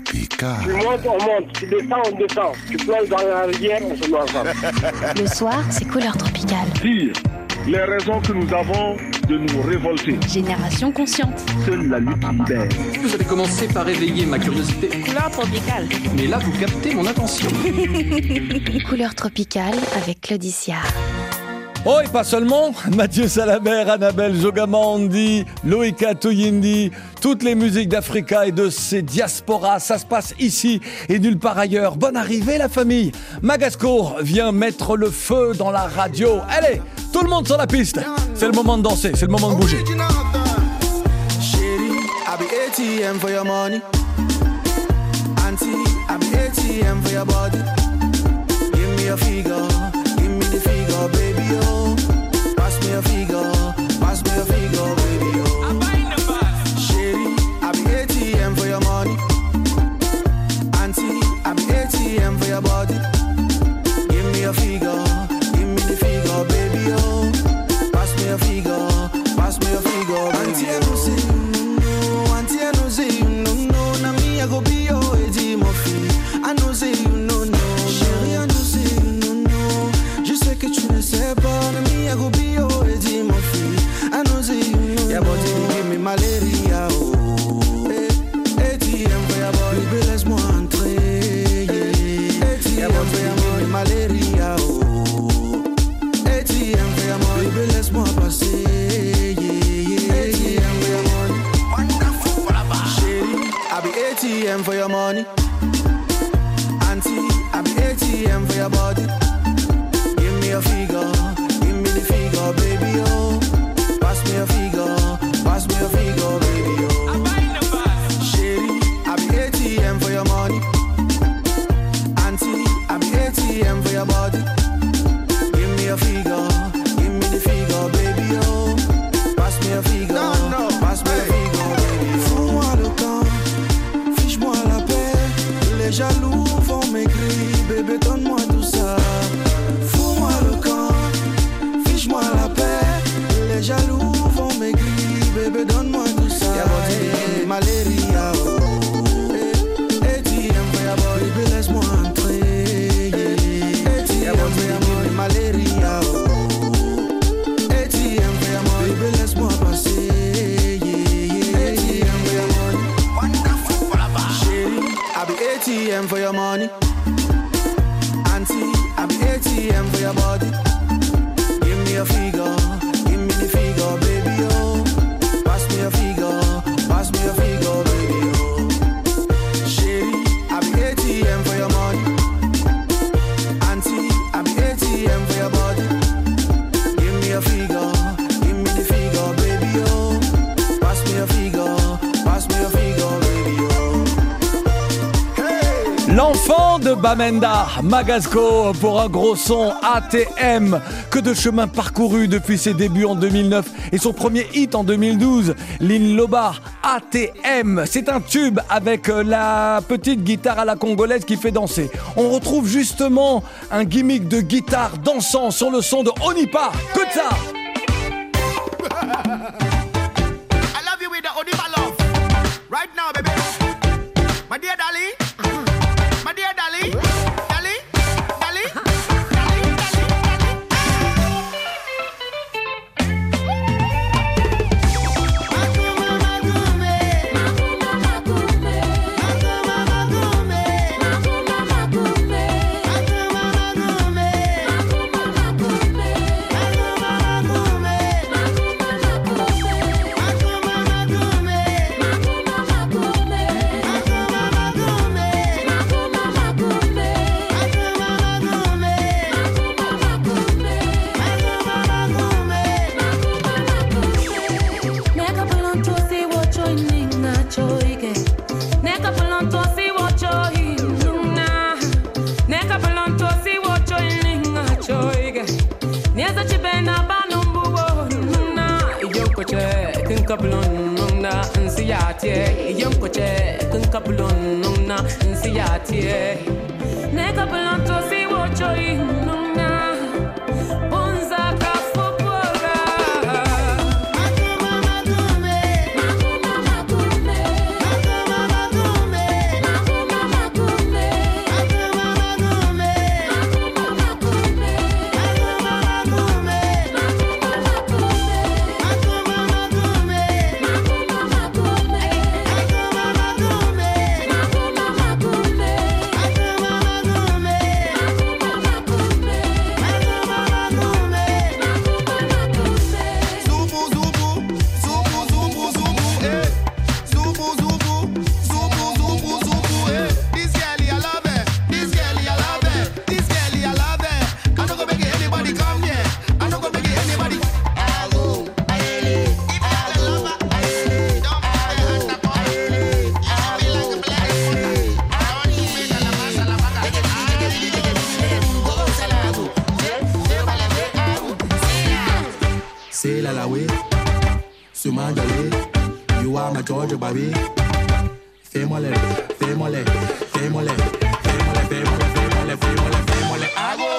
Tropical. Tu montes, on monte. Tu descends, on descend. Tu plonges dans la rivière, on se met ensemble. Le soir, c'est Couleur Tropicale. Dire les raisons que nous avons de nous révolter. Génération consciente. Seule la lutte libère. Vous avez commencé par éveiller ma curiosité. Couleur Tropicale. Mais là, vous captez mon attention. Couleur Tropicale avec Claudicia. Oh, et pas seulement, Mathieu Salabert, Annabelle Jogamandi, Loïka Toyindi, toutes les musiques d'Africa et de ses diasporas, ça se passe ici et nulle part ailleurs. Bonne arrivée la famille. Magasco vient mettre le feu dans la radio. Allez, tout le monde sur la piste. C'est le moment de danser, c'est le moment de bouger. Chérie, I be ATM for your money. Auntie, I be ATM for your body. Give me a figure, give me the figure, baby, oh. Pass me a figure, baby, oh. I'm buying the bus. Chérie, I be ATM for your money. Auntie, I be ATM for your body. Give me a figure, give me the figure, baby, oh. Pass me a figure, baby. Auntie, I know say you know, auntie, I know say you know, na me I go be your AD Murphy. I know say you know, chérie, I know say you know. Je sais que tu ne sais pas, na me I go be your AD Murphy. I know say you know. Your body give me malaria, oh. ATM for your body, baby, laisse-moi entrer. ATM for your body, malaria, oh. ATM for your body, baby, laisse-moi passer. ATM for your money. Auntie, I be ATM for your body. Give me a figure, give me the figure, baby, oh. Pass me a figure, baby, oh. I'm buying the bus. Chérie, I be ATM for your money. Auntie, I be ATM for your body. Give me a figure, give me the figure, baby, oh. Pass me a figure, pass me a figure, baby. Fous-moi le camp. Les jaloux vont m'écrire, bébé donne-moi tout ça. Fous-moi le camp, fiche-moi la paix. Les jaloux vont m'écrire, bébé donne-moi tout ça. Y'a body, malaria, oh. ATM for your body, bébé laisse-moi entrer. ATM for your body, malaria, oh. ATM for your body, bébé laisse-moi passer. ATM for your body, wonderful for la barre. Chérie, I be ATM for your money. Auntie, I be ATM for your body. Give me a figure, give me the figure, baby, oh. Pass me a figure, baby, oh. Chérie, I be ATM for your money. Auntie, I be ATM for your body. Give me a figure, give me the figure, baby, oh. Pass me a figure, baby, oh. L'enfant de Bamenda, Magasco, pour un gros son ATM. Que de chemin parcouru depuis ses débuts en 2009 et son premier hit en 2012, Lynn Loba, ATM. C'est un tube avec la petite guitare à la congolaise qui fait danser. On retrouve justement un gimmick de guitare dansant sur le son de Onipa. Que de ça! I love you with the Onipa love. Right now, baby. My dear Dolly. My dear Dolly, Dolly, Dolly, Dolly, Jojo Babi. Fais-moi les, fais-moi les, fais-moi les, fais-moi les, fais-moi les, fais-moi les, fais-moi les, fais-moi les.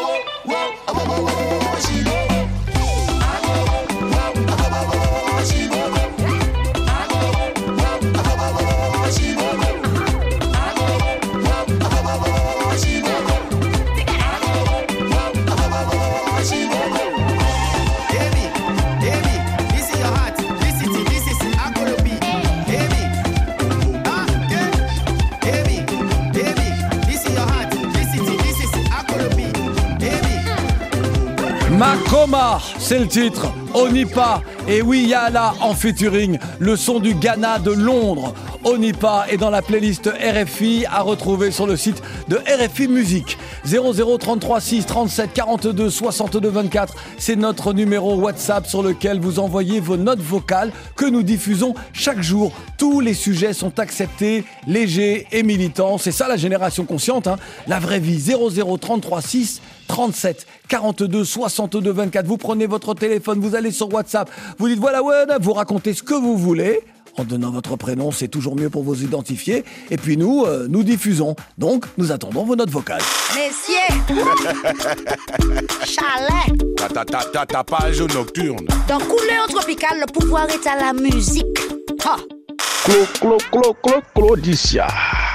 Makoma, c'est le titre. Onipa. Et oui, il y a là en featuring le son du Ghana de Londres. Onipa est dans la playlist RFI à retrouver sur le site de RFI Musique. 0033 6 37 42 62 24, c'est notre numéro WhatsApp sur lequel vous envoyez vos notes vocales que nous diffusons chaque jour. Tous les sujets sont acceptés, légers et militants. C'est ça la génération consciente, hein. La vraie vie. 0033 6 37 42 62 24. Vous prenez votre téléphone, vous allez sur WhatsApp, vous dites voilà, vous racontez ce que vous voulez. En donnant votre prénom, c'est toujours mieux pour vous identifier. Et puis nous diffusons. Donc, nous attendons vos notes vocales. Messieurs, chalet. Ta page nocturne. Dans Couleur Tropicale, le pouvoir est à la musique. Ha. Claudicia.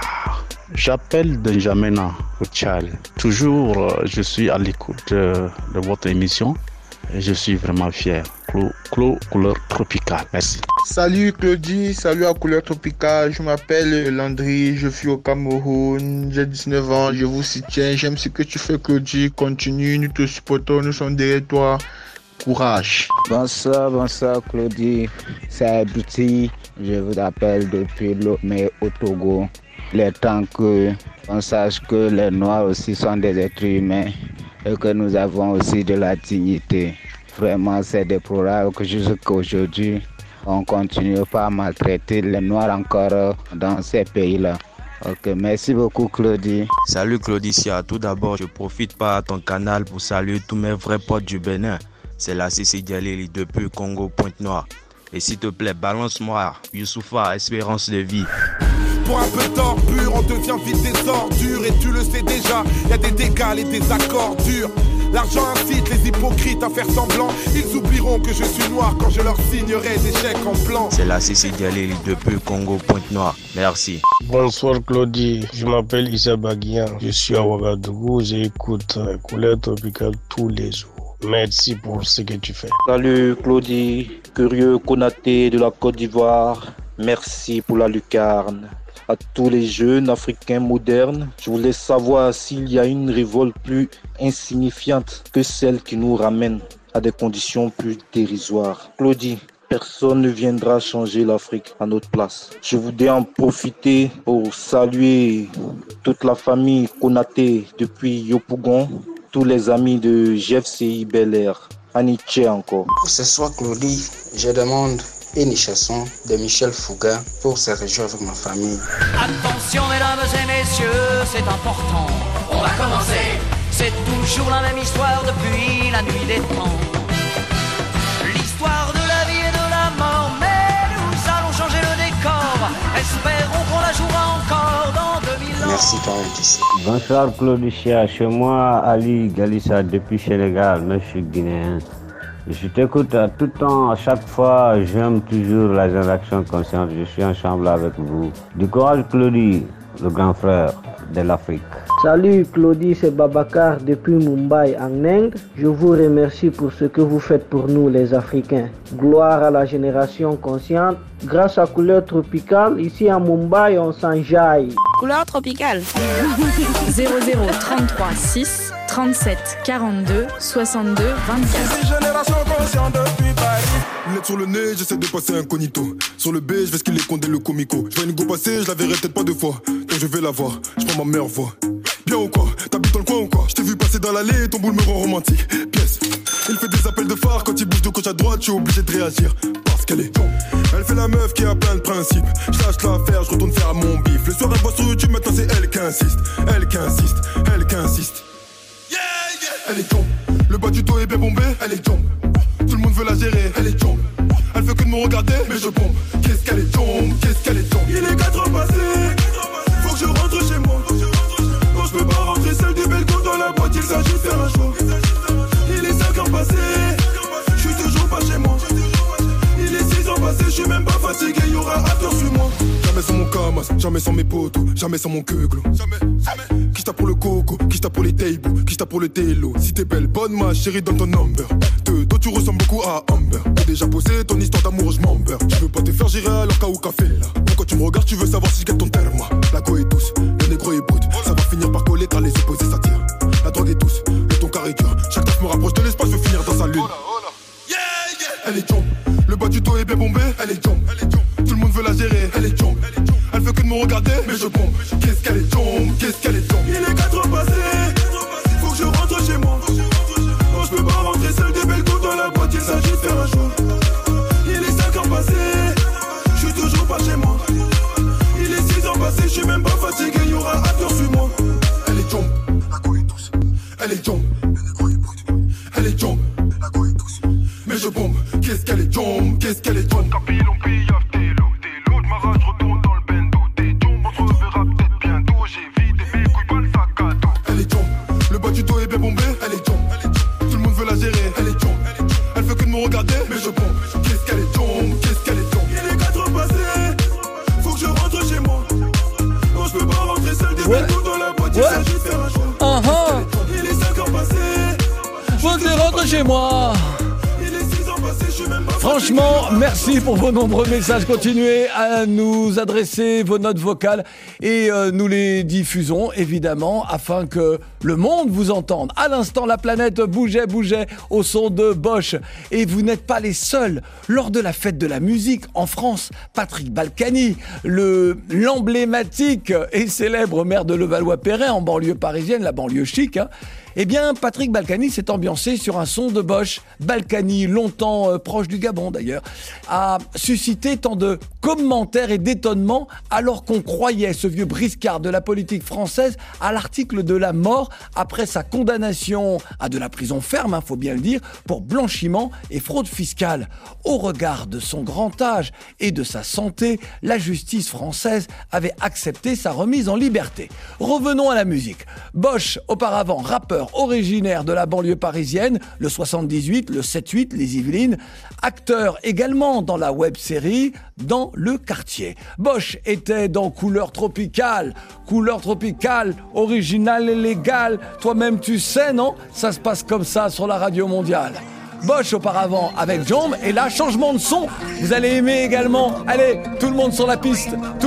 J'appelle de N'Djamena au Tchad. Toujours, je suis à l'écoute de votre émission. Et je suis vraiment fier. Couleur Tropicale. Merci. Salut Claudie, salut à Couleur Tropicale. Je m'appelle Landry, je suis au Cameroun. J'ai 19 ans, je vous soutiens. J'aime ce que tu fais, Claudie. Continue, nous te supportons, nous sommes derrière toi. Courage. Bonsoir Claudie. C'est Abouti. Je vous appelle depuis Lomé au Togo. Il est temps qu'on sache que les Noirs aussi sont des êtres humains et que nous avons aussi de la dignité. Vraiment, c'est déplorable que jusqu'à aujourd'hui, on ne continue pas à maltraiter les Noirs encore dans ces pays-là. Ok, merci beaucoup Claudie. Salut Claudicia, tout d'abord je profite par ton canal pour saluer tous mes vrais potes du Bénin. C'est la Cici Dialili depuis Congo Pointe-Noire. Et s'il te plaît, balance-moi Youssoufa, espérance de vie. Pour un peu d'or pur, on devient vite des ordures. Et tu le sais déjà, y a des dégâts et des accords durs. L'argent incite les hypocrites à faire semblant. Ils oublieront que je suis noir quand je leur signerai des chèques en blanc. C'est la Cici Dialili depuis Congo Pointe-Noire. Merci. Bonsoir Claudie, je m'appelle Issa Baguian. Je suis à Ouagadougou, j'écoute Couleur Tropicale tous les jours. Merci pour ce que tu fais. Salut Claudie, curieux Konaté de la Côte d'Ivoire. Merci pour la lucarne. À tous les jeunes africains modernes, je voulais savoir s'il y a une révolte plus insignifiante que celle qui nous ramène à des conditions plus dérisoires. Claudie, personne ne viendra changer l'Afrique à notre place. Je voudrais en profiter pour saluer toute la famille Konaté depuis Yopougon, tous les amis de GFCI Bel Air, Aniché encore. Pour ce soir, Claudie, je demande une chanson de Michel Fouga pour se réjouir avec ma famille. Attention mesdames et messieurs, c'est important. On va commencer. C'est toujours la même histoire depuis la nuit des temps. L'histoire de la vie et de la mort, mais nous allons changer le décor. Espérons qu'on la jouera encore dans 2000 ans. Merci toi aussi. Bonsoir Claudicia, chez moi Ali Galissa depuis Sénégal, mais je suis guinéen. Je t'écoute à tout temps, à chaque fois, j'aime toujours la génération consciente, je suis ensemble avec vous. Du courage Claudie, le grand frère de l'Afrique. Salut Claudie, c'est Babacar depuis Mumbai en Inde. Je vous remercie pour ce que vous faites pour nous les Africains. Gloire à la génération consciente. Grâce à Couleur Tropicale, ici à Mumbai, on s'enjaille. Couleur Tropicale. 0033 6 37 42 62 24. Génération consciente depuis Paris. Lunettes sur le nez, j'essaie de passer incognito. Sur le B, je vais ce qu'il est condé le comico. Je vois une go passer, je la verrai peut-être pas deux fois. Donc je vais la voir, je prends ma meilleure voix. Bien ou quoi? T'habites dans le coin ou quoi? Je t'ai vu passer dans l'allée, ton boule me rend romantique. Pièce. Il fait des appels de phare, quand il bouge de gauche à droite, je suis obligé de réagir. Parce qu'elle est. Elle fait la meuf qui a plein de principes. Je lâche l'affaire, je retourne faire mon bif. Le soir, elle voit sur YouTube, maintenant c'est elle qui insiste. Elle qui insiste, elle qui insiste. Elle est tombe. Le bas du dos est bien bombé, elle est tombe. Tout le monde veut la gérer, elle est tombe. Elle veut que de me regarder, mais je bombe. Qu'est-ce qu'elle est tombe, qu'est-ce qu'elle est tombe. Il est 4 heures passées, faut que je rentre chez moi. Non, je peux pas rentrer seul des belles go dans la boîte, il s'agit de faire un choix. Il est 5 heures passées, je suis toujours pas chez moi. Il est 6 heures passées, je suis même pas fatigué, y'aura after sur moi. Jamais sans mon camas, jamais sans mes potos, jamais sans mon queuglo. Qui tape pour le coco, qui tape pour les tables, qui tape pour le télo. Si t'es belle, bonne ma chérie, donne ton number. De dos tu ressembles beaucoup à Amber. T'as déjà posé ton histoire d'amour, je m'en beurre. Tu veux pas te faire gérer alors qu'à au café là. Pourquoi tu me regardes, tu veux savoir si je gagne ton terme. La go est douce, le négro est brut. Ça va finir par coller car les opposés s'attirent. La drogue est douce, le ton carré dur. Chaque taf me rapproche de l'espace, je veux finir dans sa lune. Elle est jump, le bas du dos est bien bombé. Elle est jump, tout le monde veut la gérer. Elle est jump, elle veut que de me regarder, mais je bombe. Qu'est-ce qu'elle est jump, qu'est-ce qu'elle est jump. Il est 4 heures passées, faut que je rentre chez moi. Non, je peux pas rentrer seul des belles go dans la boîte, il s'agit de faire un choix. Il est 5 heures passées, je suis toujours pas chez moi. Il est 6 heures passées, je suis même pas fatigué, y'aura after sur moi. Elle est jump, la go est douce. Elle est jump, le négro est brut. Elle est jump, la go est douce. Mais je bombe, qu'est-ce qu'elle est jump, qu'est-ce qu'elle est jump. Capille, on pillave tes lots de ma rage, retourne dans le bendo. T'es jump, on se reverra peut-être bientôt. J'ai vidé mes couilles, pas le sac à dos. Elle est jump, le bas du dos est bien bombé. Elle est jump, tout le monde veut la gérer. Elle est jump, elle veut que de me regarder, mais je bombe. Qu'est-ce qu'elle est jump, qu'est-ce qu'elle est jump. Il est 4 heures passées, faut que je rentre chez moi. Non, je peux pas rentrer seul des belles go dans la boîte, il s'agit de faire un choix. Il est 5 heures passées, faut que je rentre chez moi. Franchement, merci pour vos nombreux messages. Continuez à nous adresser vos notes vocales et nous les diffusons évidemment afin que le monde vous entende. À l'instant, la planète bougeait au son de Bosch. Et vous n'êtes pas les seuls. Lors de la fête de la musique en France, Patrick Balkany, l'emblématique et célèbre maire de Levallois-Perret en banlieue parisienne, la banlieue chic, eh bien, Patrick Balkany s'est ambiancé sur un son de Bosch. Balkany, longtemps proche du Gabon d'ailleurs, a suscité tant de commentaires et d'étonnement alors qu'on croyait ce vieux briscard de la politique française à l'article de la mort après sa condamnation à de la prison ferme, faut bien le dire, pour blanchiment et fraude fiscale. Au regard de son grand âge et de sa santé, la justice française avait accepté sa remise en liberté. Revenons à la musique. Bosch, auparavant rappeur originaire de la banlieue parisienne, le 78, le 7-8, les Yvelines, acteur également dans la web-série Dans le quartier. Bosch était dans Couleur Tropicale, originale et légale, toi-même tu sais, non? Ça se passe comme ça sur la radio mondiale. Bosch auparavant avec Jomb, et là, changement de son, vous allez aimer également. Allez, tout le monde sur la piste,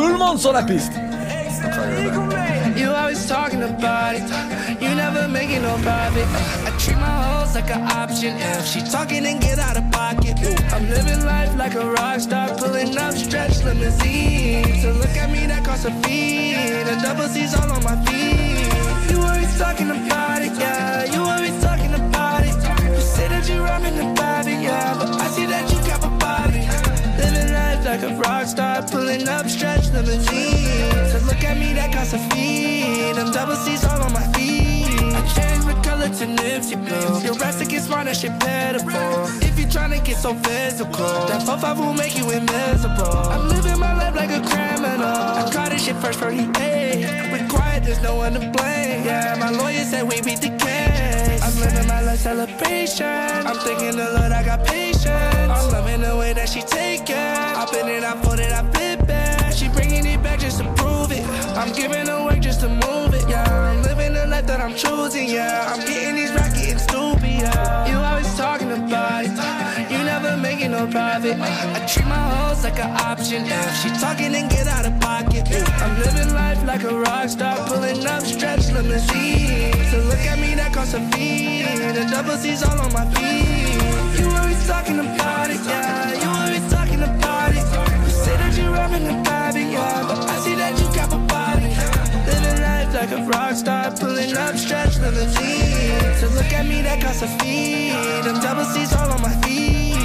You always talking about it, you never make it no profit. I treat my hoes like an option, if she talking then get out of pocket. I'm living life like a rock star, pulling up stretch limousines. So look at me, that costs a fee, the double C's all on my feet. You always talking about it, yeah, you always talking about it. You say that you rapping about it, yeah, but I see that you cap a body. Living life like a rock star, pulling up stretch limousines. So look at me, that costs a fee, them double C's all on my feet. I changed my color to Nipsey Blue. Your rest to get smart, that shit pitiful. If you tryna get so physical, that 4-5 will make you invisible. I'm living my life like a criminal. I caught this shit first for he ate. We're quiet, there's no one to blame. Yeah, my lawyer said we beat the case. I'm living my life celebration. I'm thinking the Lord, I got patience. I'm loving the way that she take it. I been it, I put it, I flip it. She bringing it back just to prove it. I'm giving her work just to move it, yeah. I'm living the life that I'm choosing, yeah. I'm getting these racks, getting stupid, yeah. You always talking about it, you never making no profit. I treat my hoes like an option, if she talking then get out of pocket. I'm living life like a rock star, pulling up stretch limousines. So look at me, that costs a fee, the double C's all on my feet. You always talking about it, yeah. You always talking about it. You say that you're rapping about it, yeah, but I see that you got a body. Living life like a rock star, pulling up stretch limousines. So look at me, that costs a fee, them double C's all on my feet.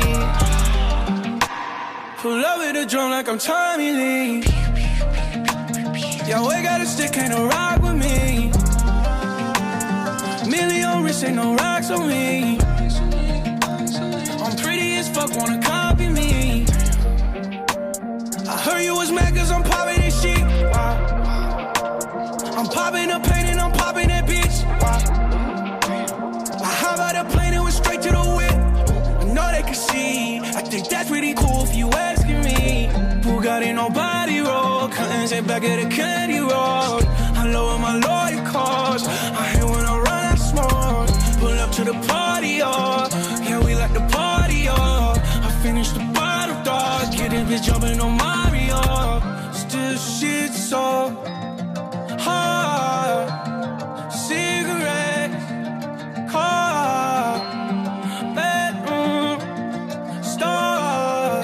Pull up with a drum like I'm Tommy Lee. Yo, we got a stick, ain't no rock with me. Million wrist, ain't no rocks on me. I'm pretty as fuck, wanna copy me. you was mad cause I'm popping this shit. I'm popping the pain and I'm popping that bitch. I hop out the plane and went straight to the whip. I know they can see. I think that's really cool if you asking me. Bugatti nobody roll. Cuttings ain't back at the candy roll. I lower my lawyer costs. I hate when I run out smoke. Pull up to the party, oh. Yeah, we like the party, oh. I finished the bottle, dog. Get this bitch jumping on Mario. Still shit so hard. Cigarettes, car, bedroom, stars.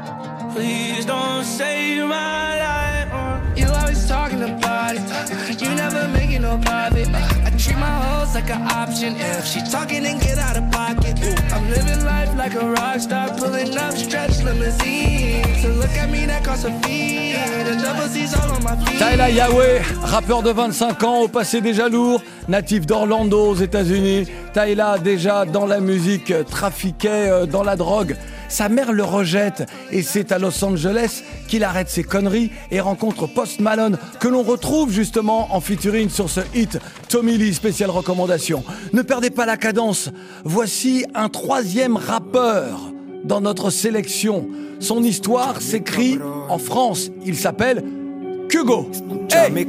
Please don't save my life. You always talking about it. You never making no profit. I treat my hoes like an option. If she talking, then get out of pocket. I'm living life like a rock star, pulling up stretch limousine. So look at me, that costs a fee. The double C's all on my feet. Tyla Yahweh, rappeur de 25 ans, au passé déjà lourd, natif d'Orlando aux États-Unis. Tyla, déjà dans la musique, trafiquait dans la drogue. Sa mère le rejette et c'est à Los Angeles qu'il arrête ses conneries et rencontre Post Malone que l'on retrouve justement en featuring sur ce hit Tommy Lee, spéciale recommandation. Ne perdez pas la cadence, voici un troisième rappeur dans notre sélection. Son histoire s'écrit en France, il s'appelle Kugo. Hey,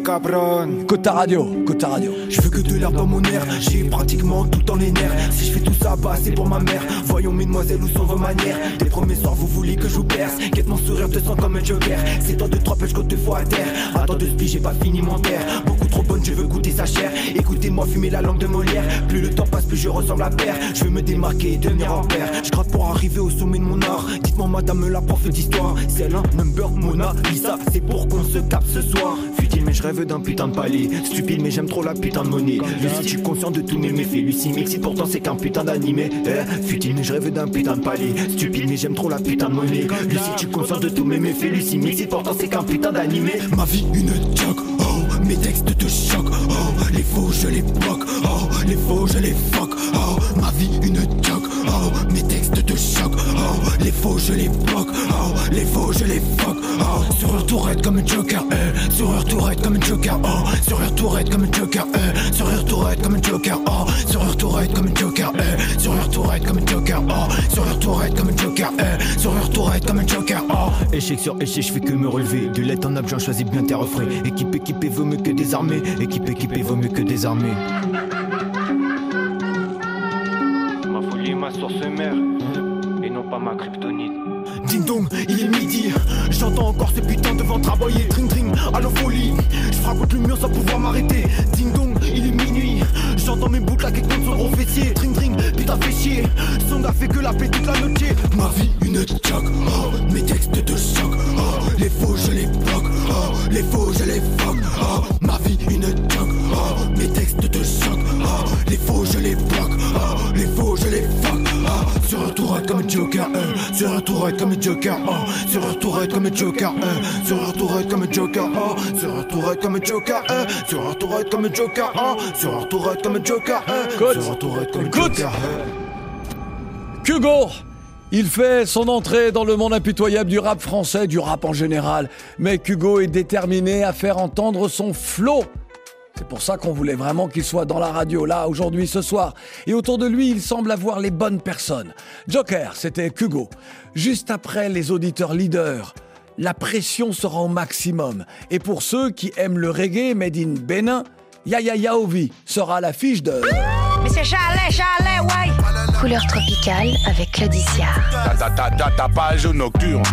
Kota Radio, Kota Radio. Je veux que de l'air dans mon air, j'ai pratiquement tout dans les nerfs. Si je fais tout ça, bah c'est pour ma mère. Voyons mesdemoiselles où sont vos manières. Des premiers soirs vous voulez que je vous perce. Guette mon sourire te sent comme un joker. C'est toi de trois pêches que te fois à terre. Attends de spi, j'ai pas fini mon terre. Beaucoup trop bonne, je veux goûter sa chair. Écoutez-moi fumer la langue de Molière. Plus le temps passe, plus je ressemble à père. Je veux me démarquer et devenir en père. Je gratte pour arriver au sommet de mon art. Dites-moi madame la prof d'histoire. C'est un number Mona Lisa. C'est pour qu'on se capte ce soir. Futile mais je rêve d'un putain de palais. Stupide mais j'aime trop la putain de monnaie. Lucide, je suis conscient de tous mes méfaits. Lucie m'excite pourtant c'est qu'un putain d'animé. Futile mais je rêve d'un putain de palais. Stupide mais j'aime trop la putain de monnaie. Lucide, je suis conscient de tous mes méfaits. Lucie m'excite pourtant c'est qu'un putain d'animé. Ma vie une joke, oh, mes textes te choquent, oh, les faux je les bloque, oh, les faux je les fuck, oh, ma vie une joke, oh, mes textes te choquent, oh, les faux je les bloque, oh, les faux je les fuck, oh, sur leur tourette comme un joker, sur leur tourette comme un joker, oh, sur leur tourette comme un joker, sur leur tourette comme un joker, oh, sur leur tourette comme un joker, sur leur tourette comme un joker, oh, sur leur tourette comme un joker, sur leur tourette comme un joker, oh. Échec sur échec, je fais que me relever. Du lait en abject, choisis bien tes refrains. Équipé vaut mieux que désarmé. Équipé vaut mieux que désarmé. Ma folie, ma source mère, et non pas ma kryptonite. Ding dong, il est midi. J'entends encore ce putain de ventre aboyer. Dring dring, à la folie. Je frappe contre le mur sans pouvoir m'arrêter. Ding dong, il est minuit. J'entends mes boucles avec contre son gros fessier. Dring dring, putain fait chier. Son gars fait que la paix toute la noche. Ma vie une joke, oh, mes textes de choc, oh, les faux je les bloque, oh, les faux je les fuck, oh, ma vie une joke, oh, mes textes de choc, oh, les faux je les bloque, oh, les faux je les fuck, oh, sur un tourette comme un joker, sur un tourette comme un joker, oh, sur un tourette comme un joker, sur un tourette comme un joker, oh, sur un tourette comme un joker, sur un tourette comme un joker, oh, sur un tourette comme un joker, sur un tourette comme un joker. Kugo, il fait son entrée dans le monde impitoyable du rap français, du rap en général. Mais Kugo est déterminé à faire entendre son flow. C'est pour ça qu'on voulait vraiment qu'il soit dans la radio, là, aujourd'hui, ce soir. Et autour de lui, il semble avoir les bonnes personnes. Joker, c'était Kugo. Juste après les auditeurs leaders, la pression sera au maximum. Et pour ceux qui aiment le reggae made in Bénin, Yaya Yaovi sera à l'affiche de... Mais c'est Chalet, ouais. Couleur tropicale avec Claudicia. Ta page nocturne.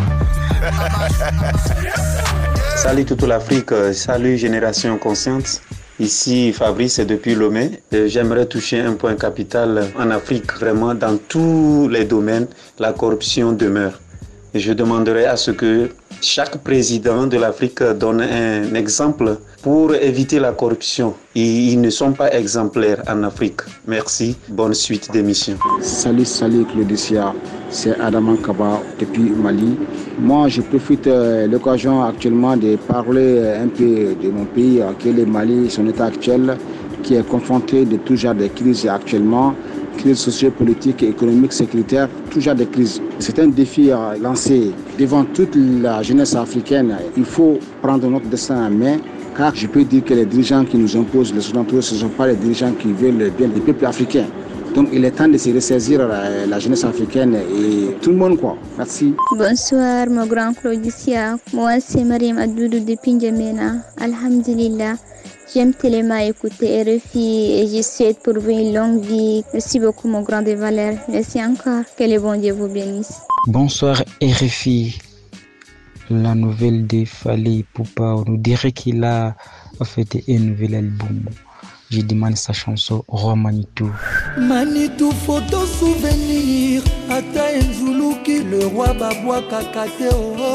Salut toute l'Afrique, salut Génération Consciente. Ici Fabrice depuis Lomé. J'aimerais toucher un point capital en Afrique, vraiment dans tous les domaines, la corruption demeure. Et je demanderai à ce que chaque président de l'Afrique donne un exemple pour éviter la corruption. Ils ne sont pas exemplaires en Afrique. Merci, bonne suite d'émission. Salut Claudicia, c'est Adaman Kaba depuis Mali. Moi, je profite de l'occasion actuellement de parler un peu de mon pays, qui est le Mali, son état actuel. qui est confronté de tout genre de crises actuellement, crises sociopolitiques, économiques, sécuritaires, tout genre de crises. C'est un défi lancé devant toute la jeunesse africaine. Il faut prendre notre destin en main, car je peux dire que les dirigeants qui nous imposent les occidentaux, ce ne sont pas les dirigeants qui veulent le bien du peuple africain. Donc il est temps de se ressaisir la jeunesse africaine et tout le monde quoi. Merci. Bonsoir mon grand Claudicia. Moi c'est Mariam Adoudou depuis N'Djamena. Alhamdulillah. J'aime tellement écouter RFI et je souhaite pour vous une longue vie. Merci beaucoup mon grand de Valère. Merci encore. Que le bon Dieu vous bénisse. Bonsoir RFI. La nouvelle de Fally Ipupa nous dirait qu'il a fait un nouvel album. Je demande sa chanson Roi Manitou. Manitou, photo souvenir. Ata Nzuluki, le roi Babwa Kakate.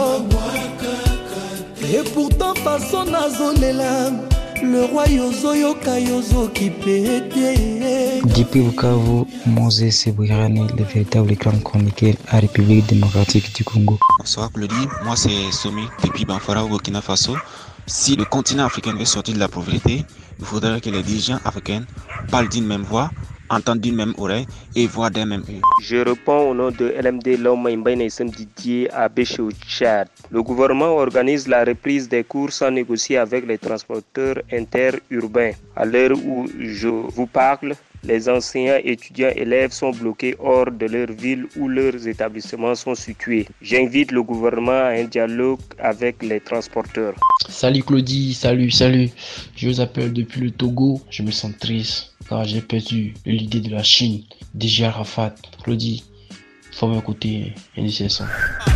Et pourtant, façon Nazolela. Le roi Yozo Kayozo qui pète. Depuis Bukavu, Moses Sebouirane, le véritable grand chroniqueur à la République démocratique du Congo. Bonsoir Claudie, moi c'est Somi depuis Banfara au Burkina Faso. Si le continent africain veut sortir de la pauvreté, il faudrait que les dirigeants africains parlent d'une même voix, entendent d'une même oreille et voient d'un même œil. Je réponds au nom de LMD Loma Mbaye Didier à Béché au Tchad. Le gouvernement organise la reprise des cours sans négocier avec les transporteurs interurbains. À l'heure où je vous parle, les enseignants, étudiants, élèves sont bloqués hors de leur ville où leurs établissements sont situés. J'invite le gouvernement à un dialogue avec les transporteurs. Salut Claudie, salut. Je vous appelle depuis le Togo. Je me sens triste car j'ai perdu le leader de la Chine, DJ Arafat. Claudie, faut m'écouter un de ses sons.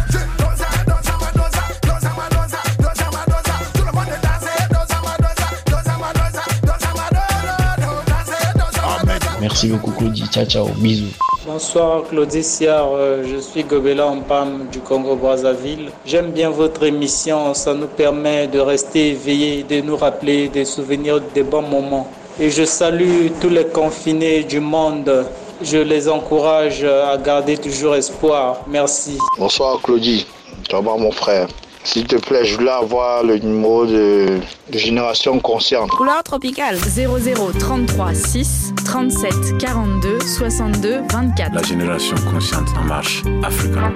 Merci beaucoup Claudie, ciao, bisous. Bonsoir Claudie Siard, je suis Gobela Ampam du Congo-Brazzaville. J'aime bien votre émission, ça nous permet de rester éveillés, de nous rappeler des souvenirs des bons moments. Et je salue tous les confinés du monde. Je les encourage à garder toujours espoir. Merci. Bonsoir Claudie, tu vas voir mon frère. S'il te plaît, je voulais avoir le numéro de Génération Consciente. Couleur tropicale 00 33 6 37 42 62 24. La Génération Consciente en marche, Africa.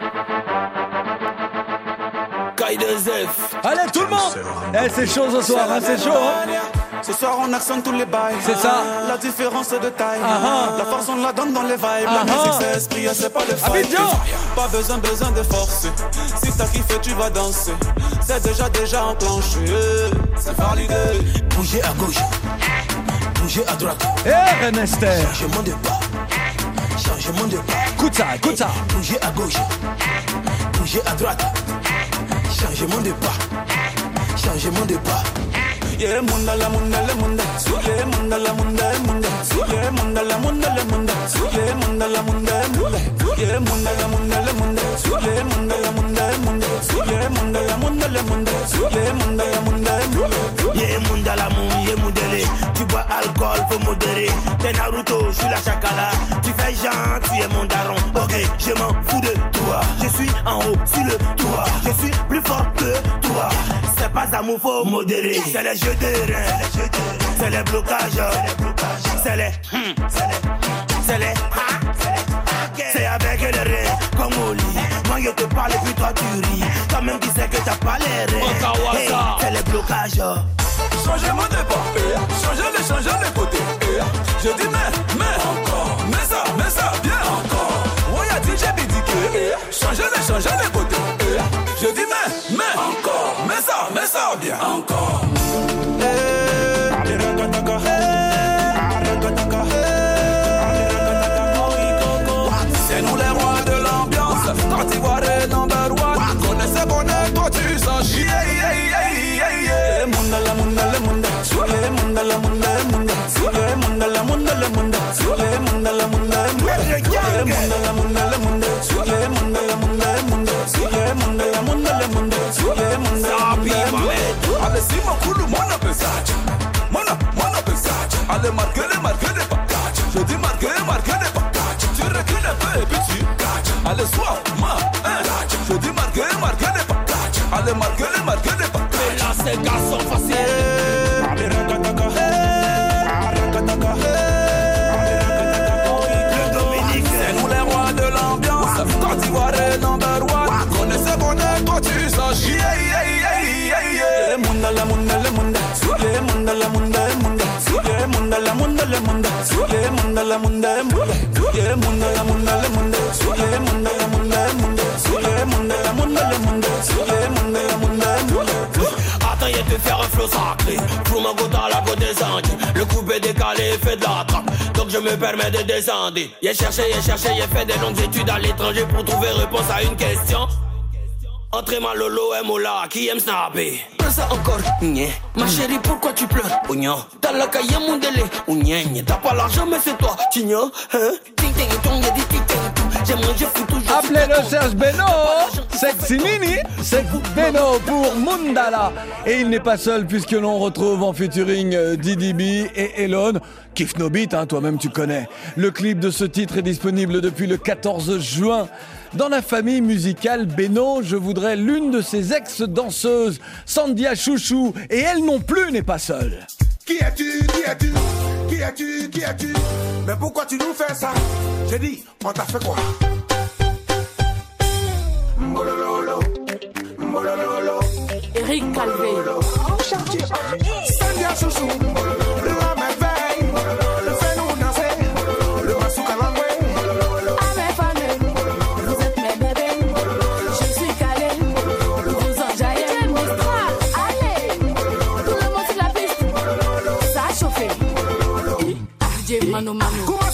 Allez tout le monde. C'est chaud ce soir, c'est chaud. Ce soir on accentue tous les bails. C'est ça. La différence de taille. La force on la donne dans les vibes. La musique c'est esprit, c'est pas le fight. Pas besoin de forcer. Si t'as kiffé tu vas danser. C'est déjà enclenché. C'est validé. Bouger à gauche, bouger à droite. Renester. Changement de pas. Changement de pas. Écoute ça. Bouger à gauche, bouger à droite. Changement de pas. Changement de pas. Yeah, munda la munda le munda. Yeah, munda la munda le munda. Yeah, munda la munda le munda. Yeah, munda la munda le munda. Yeah, munda la munda le munda. Yeah, munda la munda le munda. Yeah, munda la munda le munda. Yeah, munda la munda le munda. Yeah, munda la munda, yeah, mundele. Tu bois alcool, faut modérer. T'es Naruto, je suis la chakala. Tu fais genre, tu es mon daron. Ok, je m'en fous de toi. Je suis en haut sur le toit. Je suis plus fort que toi. C'est pas amour, faut modérer. C'est les jeux de reins, c'est les blocages, c'est les c'est avec les reins comme au lit. Moi je te parle et puis toi tu ris. Toi-même tu sais que t'as pas les reins. Hey, c'est les blocages. Changement de pas, changer les côtés. Je dis mais encore, mais ça bien encore. Moi y'a dit j'ai dit que changer les côtés. Je dis mais encore, mais ça bien encore. C'est nous les rois de l'ambiance. Quand tu vois les number one, connais, toi tu sens chier. Munda la munda le munda. Munda la munda le munda. Munda la munda le munda. Munda la munda le munda. Munda la munda le munda. Munda la munda le munda. Munda la munda le munda. Munda allez si mon coulou, mon appesage. Mon appesage. Allez marquez les packages. Je dis marquez les packages. Tu recules un peu et puis tu catches. Allez sois je dis marquez les packages. Allez marquez les packages. Mais là ces gars sont faciles. la munda munda. Yeah, munda la munda la munda. Yeah, munda la munda munda. Yeah, munda la munda la munda. Yeah, munda la munda munda. Yeah, munda la munda la munda. Yeah, munda la munda munda. Attends, y'a de faire un flow sacré. Pour ma goutte à la côte des Andes. Le coupe est décalé et fait de la trappe. Donc je me permets de descendre. Y'a cherché, y'a fait des longues études à l'étranger pour trouver réponse à une question. Entre ma lolo et Mola, qui aime snapper. Prends ça encore, nye. Ma chérie, pourquoi tu pleures? Oignon, t'as la caille mon délai. Ougnye, t'as pas l'argent, mais c'est toi. Tigno, hein? Ting ting tong, y'a dit ting ting. J'ai mangé fou toujours. Appelez-le Serge Beno. Sexy Mini, c'est Beno pour Mundala. Et il n'est pas seul puisque l'on retrouve en featuring Didi B et Elon. Kiff No Beat, hein, toi-même tu connais. Le clip de ce titre est disponible depuis le 14 juin. Dans la famille musicale Beno, je voudrais l'une de ses ex-danseuses, Sandia Chouchou, et elle non plus n'est pas seule. Qui es-tu? Qui es-tu? Qui es-tu? Qui es-tu? Mais pourquoi tu nous fais ça? J'ai dit, on t'a fait quoi? Mbolololo, mbolololo. Eric Calvé. Sandia Chouchou, la merveille, fais-nous danser, le Masuka Langwe. Mano, mano.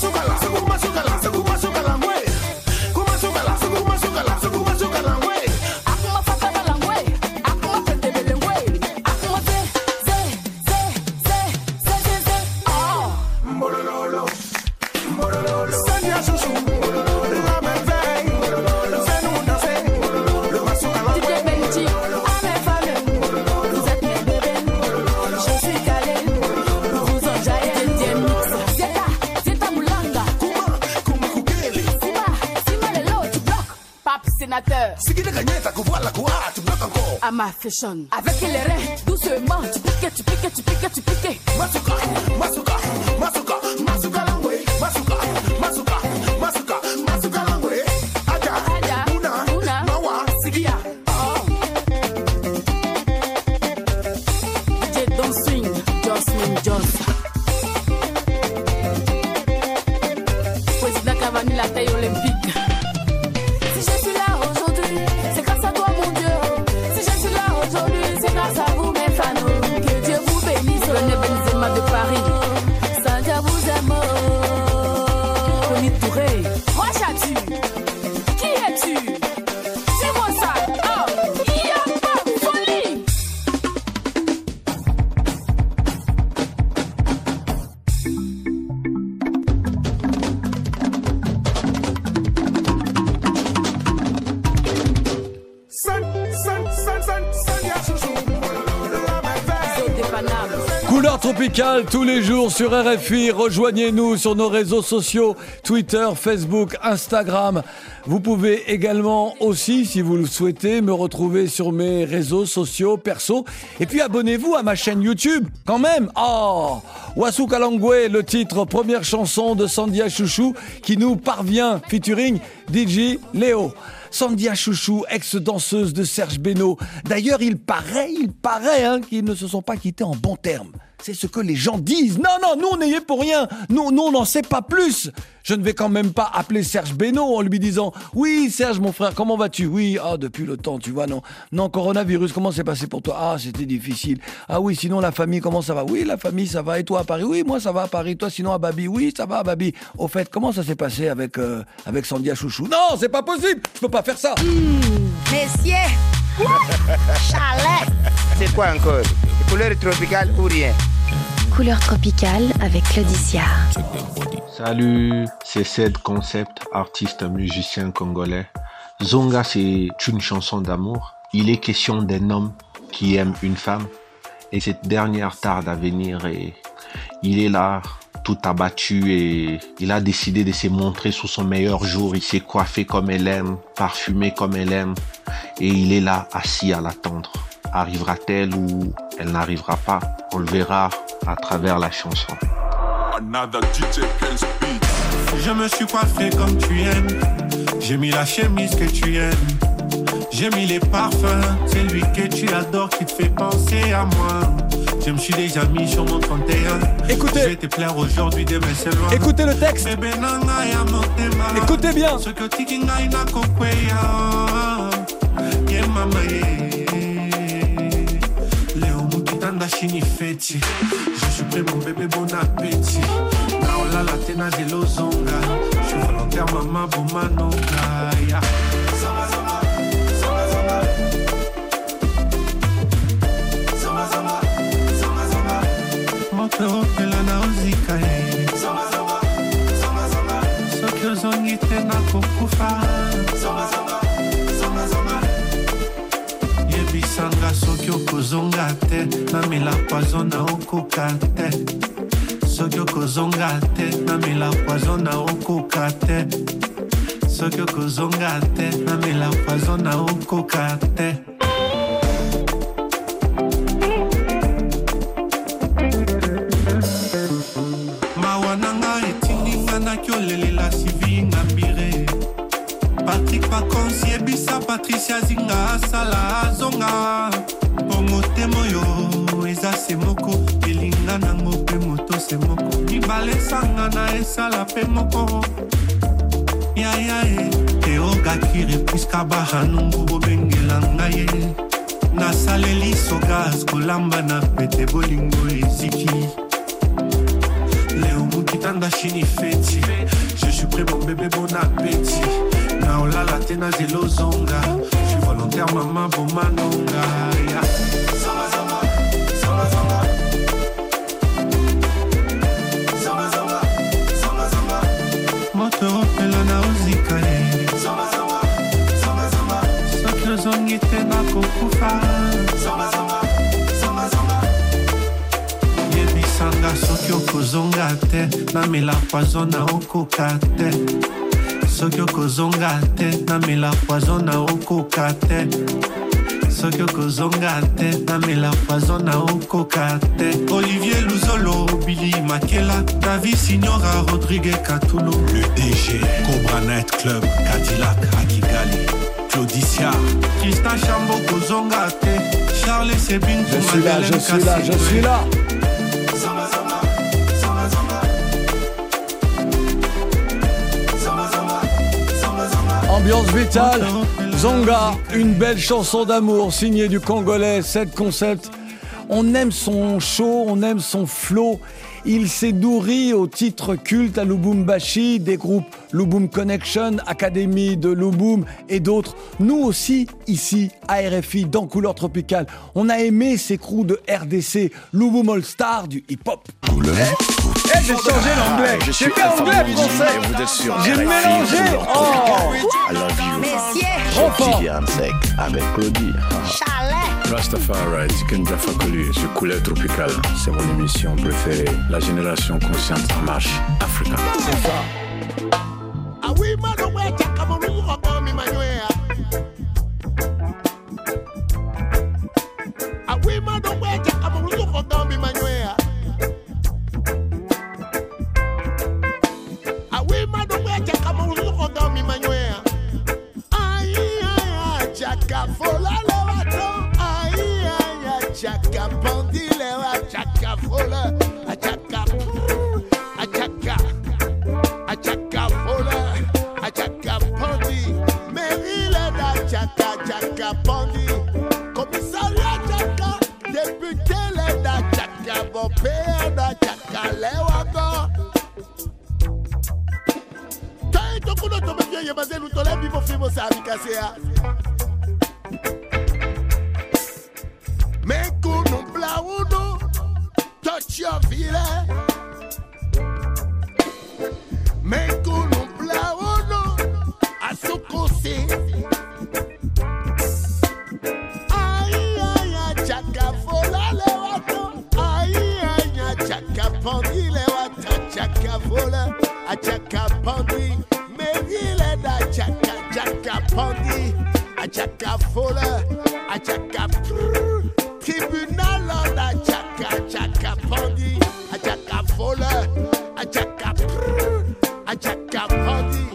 À ma fashion, avec les reins, doucement, tu piques, tu piques, tu piques, tu piques. Masuka, Masuka, Masuka, Masuka Langwe, Masuka, Masuka, Masuka, Masuka Langwe. Aja, Una, Mawa, Sigia. DJ Don't Swing, Jocelyn Jones. Président Cavani, la taille olympique. De Paris, Sandia vous aime. Tony Touré, Rochatu, qui es-tu? Dis-moi ça. Oh, il y a pas de folie. Sandia Chouchou, la merveille. Des Panames. Couleur tropicale tous les jours sur RFI. Rejoignez-nous sur nos réseaux sociaux, Twitter, Facebook, Instagram. Vous pouvez également aussi, si vous le souhaitez, me retrouver sur mes réseaux sociaux perso. Et puis abonnez-vous à ma chaîne YouTube, quand même. Oh, Wasuka Langwe, le titre, première chanson de Sandia Chouchou qui nous parvient, featuring DJ Léo. Sandia Chouchou, ex-danseuse de Serge Beno. D'ailleurs, il paraît qu'ils ne se sont pas quittés en bons termes. C'est ce que les gens disent. Non, nous, on n'y est pour rien. Nous, on n'en sait pas plus. Je ne vais quand même pas appeler Serge Beno en lui disant « Oui, Serge, mon frère, comment vas-tu ?»« Oui, depuis le temps, tu vois, non, coronavirus, comment c'est passé pour toi ?»« Ah, c'était difficile. Ah oui, sinon, la famille, comment ça va ?»« Oui, la famille, ça va. Et toi, à Paris ?»« Oui, moi, ça va à Paris. Toi, sinon, à Babi ?»« Oui, ça va à Babi. » Au fait, comment ça s'est passé avec Sandia Chouchou ?»« Non, c'est pas possible. Je peux pas faire ça. » Messieurs, chalet. C'est quoi encore? Couleur tropicale ou rien? Couleur tropicale avec Claudicia. Salut, c'est Ced Concept, artiste musicien congolais. Zonga, c'est une chanson d'amour. Il est question d'un homme qui aime une femme et cette dernière tarde à venir et il est là, tout abattu et il a décidé de se montrer sous son meilleur jour. Il s'est coiffé comme elle aime, parfumé comme elle aime et il est là, assis à l'attendre. Arrivera-t-elle ou elle n'arrivera pas? On le verra à travers la chanson. Je me suis coiffé comme tu aimes. J'ai mis la chemise que tu aimes. J'ai mis les parfums. C'est lui que tu adores qui te fait penser à moi. Je me suis déjà mis sur mon 31. Écoutez. Je vais te plaire aujourd'hui, demain c'est loin. Écoutez le texte. Écoutez bien. Ce que tu n'as pas compris. Yeah, mama, Léo Moukitanda Chini Feti. Je suis prêt, mon bébé, bon appétit. Naola, la tena de Lozonga. Je suis volontaire, maman, bon manonga. Yeah. Zama, zama, zama, zama. Zama, zama, zama, zama. Moto opela na ozika, Zama, zama, zama, zama. Soki ozongi te na kokufa. Zama, zama, zama, zama. Yebisanga soki okozonga te. Namela poison na okoka te. Soki okozonga te. Namela poison na okoka te. Soki okozonga te. Namela poison na okoka te. Mawananga etinginga na kiolelela sivi ngambire. Patrick Pacons yebisa Patricia Zinga asala azonga. Pongo temoyo eza semoko. Elinga nango pe moto semoko. Mibale sanga na esala pe moko. Ya ya e. Teoga kire piska bahanungu bobengela ngaye. Nasaleli sogas kolamba na pete bolingo eziki. Léo Moukitanda Chini Feti. Je suis prêt, mon bébé, bon appétit. Naola, la tena de Lozonga. Je suis volontaire, maman, bon manonga. Yeah. Zama, zama, zama, zama. Zama, zama, zama, zama. Moto opela na ozika, Zama, zama, zama, zama. Soki ozongi te na kokufa. Zama, zama, zama, zama. Yebisanga soki okozonga te. Namela poison na okoka te. Soki okozonga te. Namela poison na okoka te. Soki okozonga te. Namela poison na okoka te. Olivier Luzolo, Billy Makela, David Signora, Rodrigue Catulo. Le DG, Cobra Night Club, Cadillac, Akigali, Claudicia. Tristan Chambo kozonga te. Charles Sebin, je suis là, je suis là, je suis là. Zama, zama, zama, zama. Zama, zama, zama, zama. Ambiance vitale, Zonga, une belle chanson d'amour signée du Congolais, Set Concept. On aime son show, on aime son flow. Il s'est nourri au titre culte à Lubumbashi, des groupes Lubum Connection, Académie de Lubum et d'autres. Nous aussi, ici, à RFI, dans Couleur Tropicale, on a aimé ces crews de RDC, Lubum All Star, du hip-hop. J'ai changé l'anglais. J'ai fait anglais, français. Vous êtes sur J'ai RFI, mélangé. Couleur Tropicale. I love you. Enfant. Sec avec Claudie. Rastafari, Tiken Jafakoli, sur Couleur Tropicale. C'est mon émission préférée. La génération consciente en marche, Africa. C'est ça. Chaka bandi lewa, chaka fola, chaka, chaka fola, chaka bandi, Merile da chaka bandi, commissariat chaka, député le da chaka, bon père da chaka lewa go. Tai tokuno tomebye yemazelu tolebi mo fimo sa abikasea. Mekuno blauno, touch your ville. Mekuno blauno, asukosi. Aïe aïe chaka vola le wato. Aïe aïe chaka pandi le wato. Chaka vola, chaka pandi. Merile da chaka pandi. Chaka vola, chaka tribunal da chaka pandi, chaka vola, chaka pandi.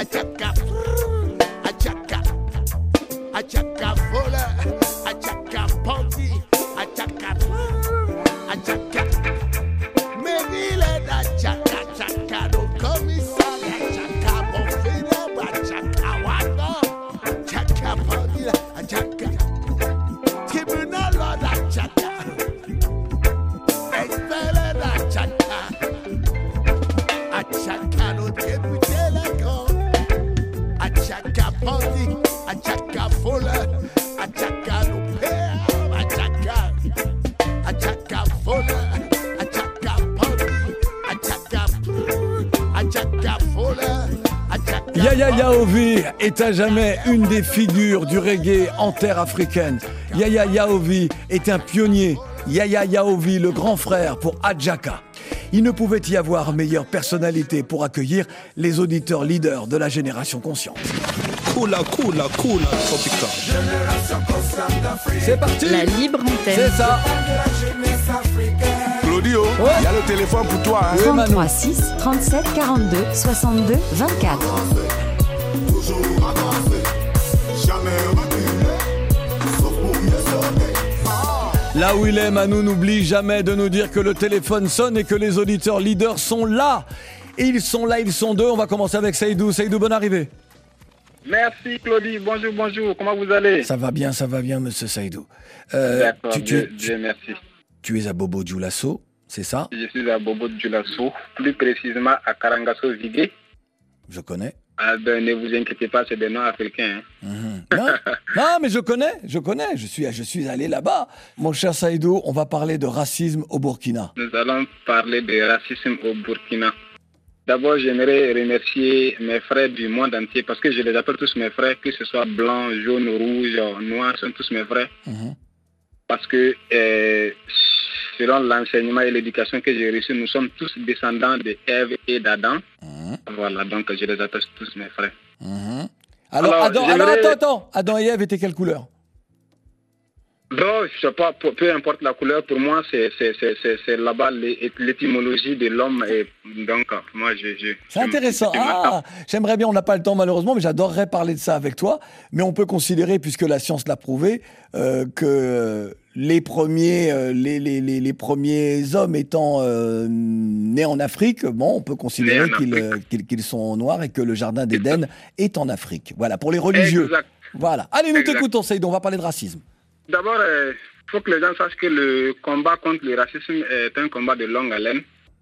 Achaka, achaka, achaka vola, achaka pandi, achaka, achaka. Merile da chaka chaka no commissar, achaka bonfina, achaka wano, chaka pandi, achaka. Tribunal da chaka, expert da chaka, achaka no député la grande. Achaka pandi, achaka vola, achaka no père, achaka vola, achaka pandi, achaka vola, achaka. Yaya Yaovi est à jamais une des figures du reggae en terre africaine. Yaya Yaovi est un pionnier. Yaya Yaovi, le grand frère pour Adjaka. Il ne pouvait y avoir meilleure personnalité pour accueillir les auditeurs leaders de la génération consciente. Cool, tropical. C'est parti. La libre antenne. C'est ça. Claudio, il y a le téléphone pour toi. Hein. 33 6 37 42 62 24. Toujours avancer, jamais reculer, sauf pour mieux sauter. Là où il est, Manu n'oublie jamais de nous dire que le téléphone sonne et que les auditeurs leaders sont là. Et ils sont là, ils sont deux. On va commencer avec Seydou. Seydou, bonne arrivée. Merci Claudie, bonjour, comment vous allez? Ça va bien, monsieur Seydou. D'accord, Dieu merci. Tu es à Bobo Dioulasso, c'est ça? Je suis à Bobo Dioulasso, plus précisément à Karangasso Vigué. Je connais. Ah ben, ne vous inquiétez pas, c'est des noms africains. Hein. Non, mais je connais, je suis allé là-bas. Mon cher Seydou, on va parler de racisme au Burkina. Nous allons parler de racisme au Burkina. D'abord, j'aimerais remercier mes frères du monde entier parce que je les appelle tous mes frères, que ce soit blanc, jaune, rouge, noir, sont tous mes frères. Parce que selon l'enseignement et l'éducation que j'ai reçu, nous sommes tous descendants de Ève et d'Adam. Voilà, donc je les appelle tous mes frères. Alors attends, Adam et Ève étaient quelle couleur? Non, je sais pas, peu importe la couleur, pour moi, c'est là-bas l'étymologie de l'homme. Et donc, moi, c'est intéressant. J'aimerais bien, on n'a pas le temps malheureusement, mais j'adorerais parler de ça avec toi. Mais on peut considérer, puisque la science l'a prouvé, que les premiers hommes étant nés en Afrique, bon, on peut considérer qu'ils sont noirs et que le jardin d'Éden est en Afrique. Voilà, pour les religieux. Exact. Voilà. Allez, nous t'écoutons, Seydou, on va parler de racisme. D'abord, il faut que les gens sachent que le combat contre le racisme est un combat de longue haleine.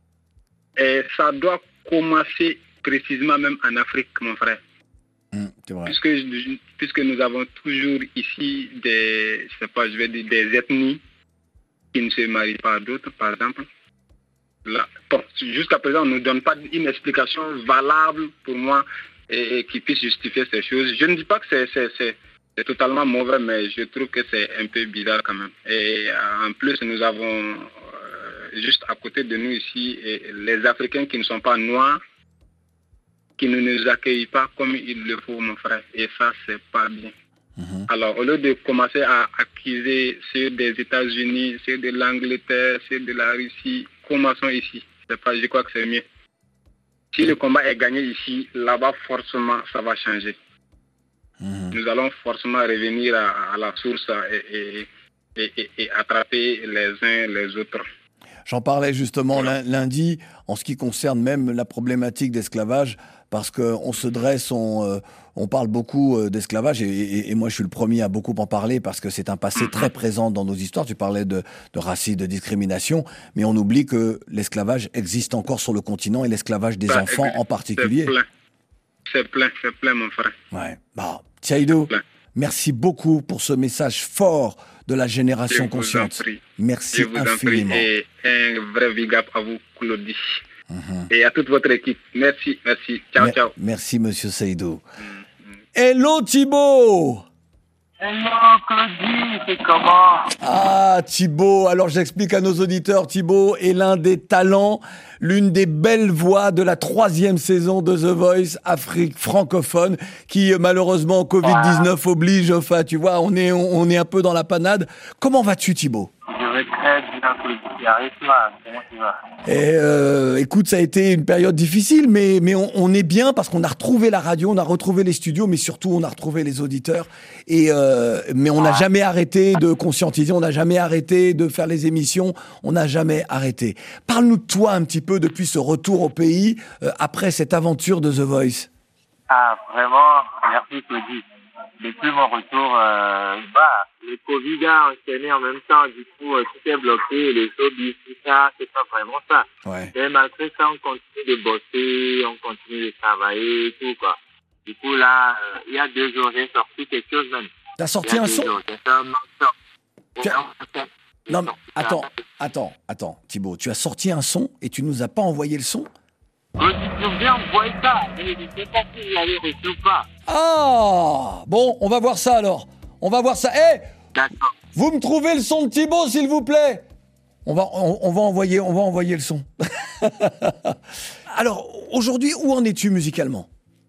Et ça doit commencer précisément même en Afrique, mon frère. C'est vrai. Puisque nous avons toujours ici des ethnies qui ne se marient pas à d'autres, par exemple. Là, bon, jusqu'à présent, on ne nous donne pas une explication valable pour moi et qui puisse justifier ces choses. Je ne dis pas que c'est totalement mauvais, mais je trouve que c'est un peu bizarre quand même. Et en plus, nous avons juste à côté de nous ici les Africains qui ne sont pas noirs, qui ne nous accueillent pas comme il le faut, mon frère. Et ça, c'est pas bien. Alors, au lieu de commencer à accuser ceux des États-Unis, ceux de l'Angleterre, ceux de la Russie, commençons ici. Je crois que c'est mieux. Si le combat est gagné ici, là-bas, forcément, ça va changer. Nous allons forcément revenir à la source et attraper les uns les autres. J'en parlais justement lundi en ce qui concerne même la problématique d'esclavage, parce qu'on se dresse, on parle beaucoup d'esclavage et moi je suis le premier à beaucoup en parler parce que c'est un passé très présent dans nos histoires. Tu parlais de racisme, de discrimination, mais on oublie que l'esclavage existe encore sur le continent et l'esclavage des enfants en particulier. C'est plein, mon frère. Ouais. Bon, Seydou, merci beaucoup pour ce message fort de la génération consciente. Merci infiniment. Et un vrai big up à vous, Claudie. Et à toute votre équipe. Merci. Ciao. Merci, monsieur Seydou. Hello, Thibaut. Hello, Claudie, c'est comment? Ah, Thibaut, alors j'explique à nos auditeurs, Thibaut est l'un des talents, l'une des belles voix de la 3e saison de The Voice Afrique francophone, qui malheureusement, Covid-19 oblige, enfin tu vois, on est un peu dans la panade. Comment vas-tu, Thibaut? Je vais très bien, Claudie. Arrête-toi, comment tu vas? Et écoute, ça a été une période difficile, mais on est bien parce qu'on a retrouvé la radio, on a retrouvé les studios, mais surtout on a retrouvé les auditeurs. Mais on n'a jamais arrêté de conscientiser, on n'a jamais arrêté de faire les émissions, on n'a jamais arrêté. Parle-nous de toi un petit peu depuis ce retour au pays, après cette aventure de The Voice. Ah, vraiment, merci Claudie. Depuis mon retour, le Covid a enchaîné en même temps, du coup, tout est bloqué, les showbiz, tout ça, c'est pas vraiment ça. Ouais. Mais malgré ça, on continue de bosser, on continue de travailler, tout quoi. Du coup, là, il y a 2 jours, j'ai sorti quelque chose même. T'as sorti un son? Non, mais attends, Thibaut, tu as sorti un son et tu nous as pas envoyé le son? Tu viens envoyer ça, mais je sais pas si vous l'avez reçu ou pas. Ah, bon, on va voir ça alors. On va voir ça. D'accord. Vous me trouvez le son de Thibaut, s'il vous plaît. On va envoyer le son. Alors, aujourd'hui, où en es-tu musicalement?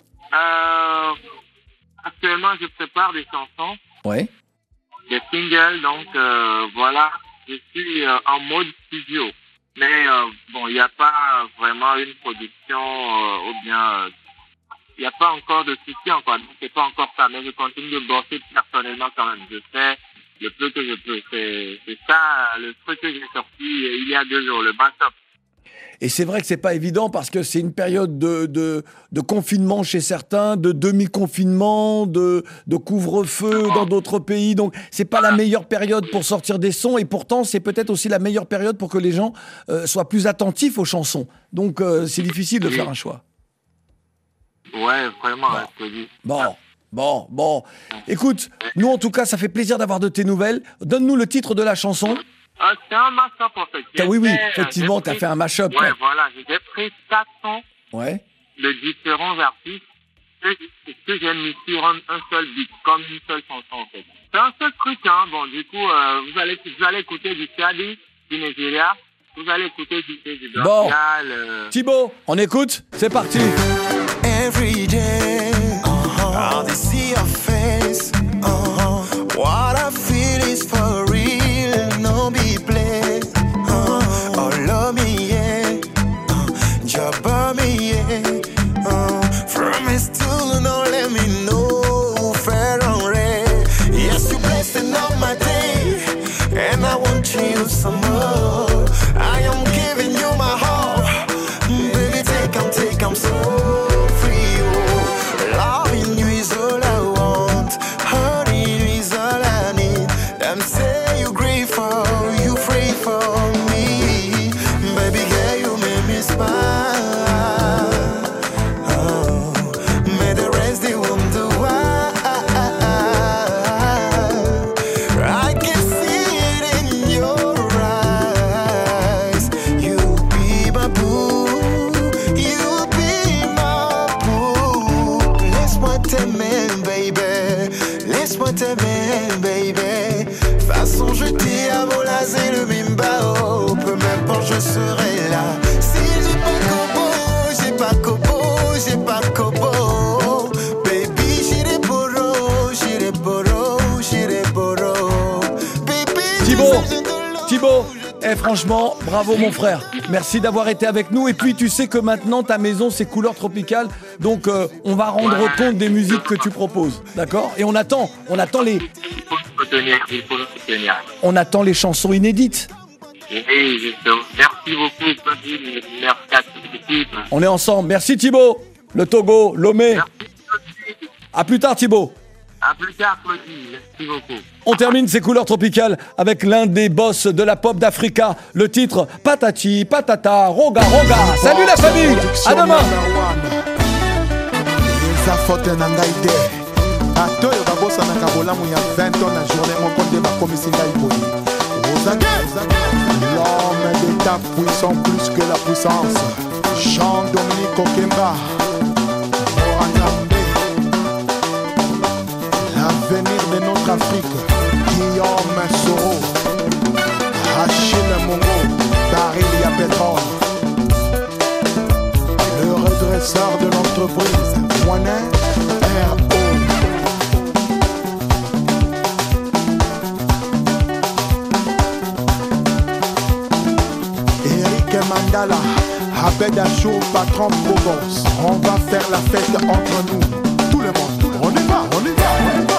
Actuellement, je prépare des chansons. Ouais. Des singles, donc voilà, je suis en mode studio. Mais il n'y a pas vraiment une production ou bien il n'y a pas encore de souci encore, donc c'est pas encore ça, mais je continue de bosser personnellement quand même. Je fais le peu que je peux. C'est ça le truc que j'ai sorti il y a 2 jours, le backup. Et c'est vrai que c'est pas évident parce que c'est une période de confinement chez certains, de demi-confinement, de couvre-feu dans d'autres pays. Donc, c'est pas la meilleure période pour sortir des sons et pourtant, c'est peut-être aussi la meilleure période pour que les gens soient plus attentifs aux chansons. Donc, c'est difficile de faire un choix. Ouais, vraiment, je te dis. Bon. Écoute, nous, en tout cas, ça fait plaisir d'avoir de tes nouvelles. Donne-nous le titre de la chanson. C'est un mash-up en fait. Oui, effectivement, tu as fait un mash-up. Ouais, voilà, j'ai pris 4 sons de différents artistes que j'ai mis sur un seul beat, comme une seule chanson en fait. C'est un seul truc, hein. Bon, du coup, vous allez écouter du Shadi, du Nigeria, vous allez écouter du Blancal. Thibaut, on écoute? C'est parti. Every day, how they see your face, what I feel is for real, no be play, oh love me, yeah, jabba me, yeah, from me still no let me know, fair and rare, yes you blessing up my day, and I want you some more, I am giving you my heart, baby take 'em so. Thibaut, franchement, bravo mon frère. Merci d'avoir été avec nous. Et puis tu sais que maintenant ta maison c'est Couleur Tropicale. Donc on va rendre compte des musiques que tu proposes. D'accord? Et on attend les... On attend les chansons inédites. Oui, merci beaucoup. Merci à toute l'équipe. On est ensemble. Merci Thibaut. Le Togo, Lomé. À plus tard Thibaut. À plus tard, Claudie. Merci beaucoup. On termine ces Couleurs Tropicales avec l'un des boss de la pop d'Africa. Le titre Patati, Patata, Roga, Roga. Salut la famille. À demain. L'homme d'État puissant plus que la puissance. Jean-Dominique Okemba. L'avenir de notre Afrique, Guillaume Soro, Achille Mongo, Barilia Pétrole, le redresseur de l'entreprise, Moinet, R.O. Lala, Abed Achour, patron Bogos. On va faire la fête entre nous. Tout le monde, on y va, on y va, on y va.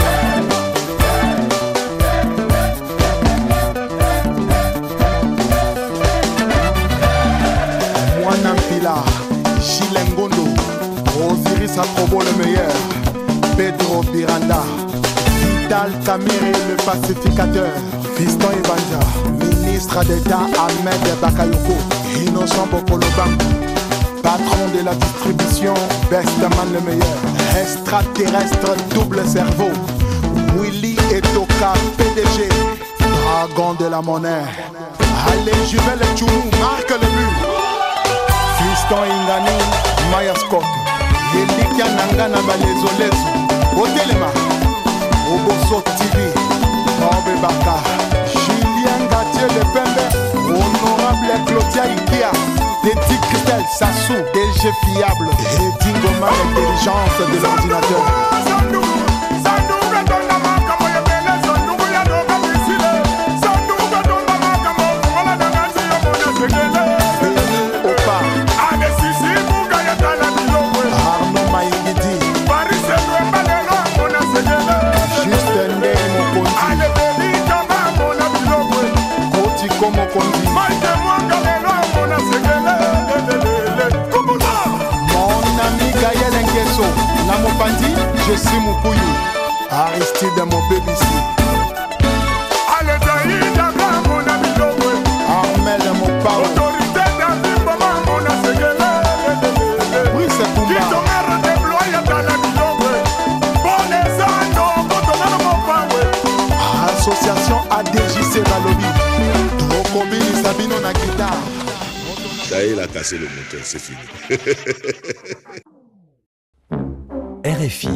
Nampila, Chilengondo, Osiris Aprobo le meilleur, Pedro Miranda, Vital Kamiri le pacificateur, Fiston Evanja, ministre d'État Ahmed Bakayoko, Innocent Bokolobango, patron de la distribution, Bestman le meilleur, extraterrestre double cerveau, Willy Etoka PDG, dragon de la monnaie, allez Juvel et Tchoumou, marque le but. Fiston Ingani, Maya Scott, Yelikia Nangana Balezolezo, Otelema, Oboso TV, Maube Baka, Julien Gatier de Pembe, Honorable Claudia Ikia, Dédi Christel Sassou, DG Fiable, et Dingoma l'intelligence de l'ordinateur. Je suis Moukouyu, Aristide mon BBC. Allez, Daïda, mon ami Lobwe. Armel mon pao. Autorité d'Azimba, mon asségué. Oui, c'est pour moi. Qui t'omère déployé dans la Lobwe. Bon les anneaux, bon mon pao. Association ADJC Valobi. Trocobili Sabino na guitare. Ça y est, il a cassé le moteur, c'est fini. RFI.